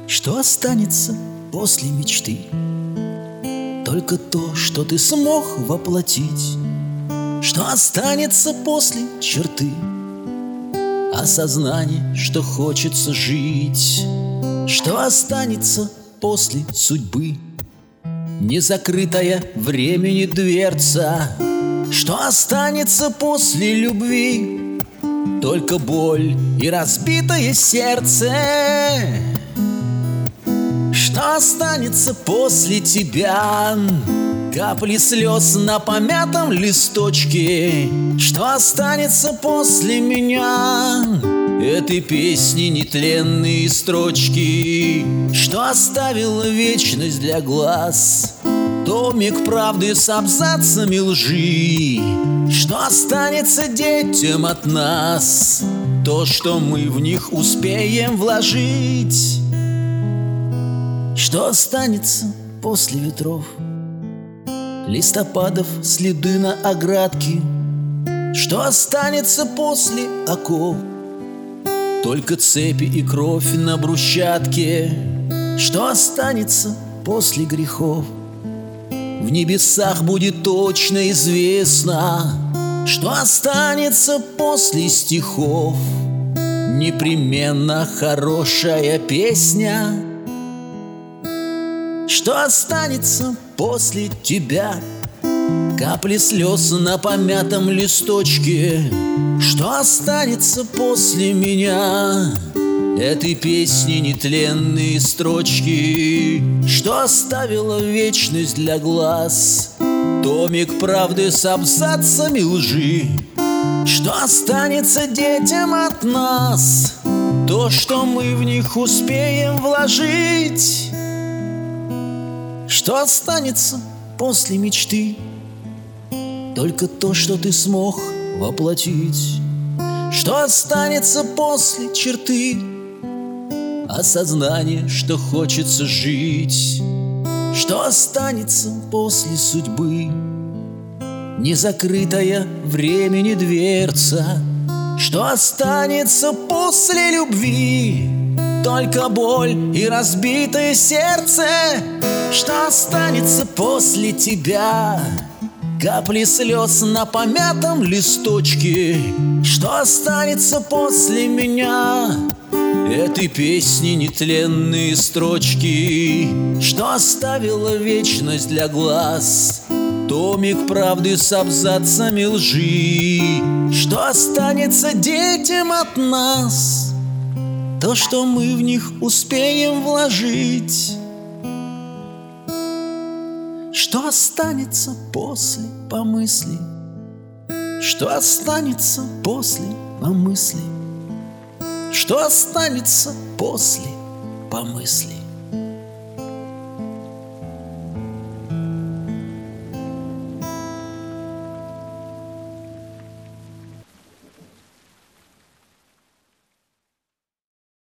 Что останется после мечты? Только то, что ты смог воплотить. Что останется после черты? Осознание, что хочется жить. Что останется после судьбы? Незакрытая времени дверца. Что останется после любви? Только боль и разбитое сердце. Что останется после тебя? Капли слез на помятом листочке. Что останется после меня? Этой песни нетленные строчки. Что оставила вечность для глаз? Томик правды с абзацами лжи. Что останется детям от нас? То, что мы в них успеем вложить. Что останется после ветров? Листопадов следы на оградке. Что останется после оков? Только цепи и кровь на брусчатке. Что останется после грехов? В небесах будет точно известно. Что останется после стихов? Непременно хорошая песня. Что останется после тебя? Капли слез на помятом листочке. Что останется после меня? Этой песни нетленные строчки. Что оставила вечность для глаз? Томик правды с абзацами лжи. Что останется детям от нас? То, что мы в них успеем вложить. Что останется после мечты? Только то, что ты смог воплотить. Что останется после черты? Осознание, что хочется жить. Что останется после судьбы? Незакрытая времени дверца. Что останется после любви? Только боль и разбитое сердце. Что останется после тебя? Капли слез на помятом листочке. Что останется после меня? Этой песни нетленные строчки. Что оставила вечность для глаз? Томик правды с абзацами лжи. Что останется детям от нас? То, что мы в них успеем вложить. Что останется после помысли? Что останется после помысли? Что останется после помысли?